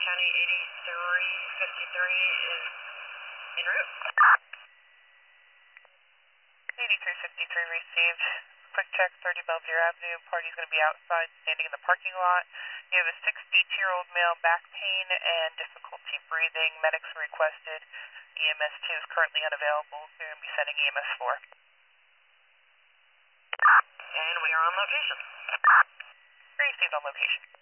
County 8353 is en route. 8353 received. Quick check, 30 Belvedere Avenue. Party's going to be outside, standing in the parking lot. You have a 62-year-old male, back pain and difficulty breathing. Medics requested. EMS 2 is currently unavailable, so we're going to be sending EMS 4. And we are on location. Received on location.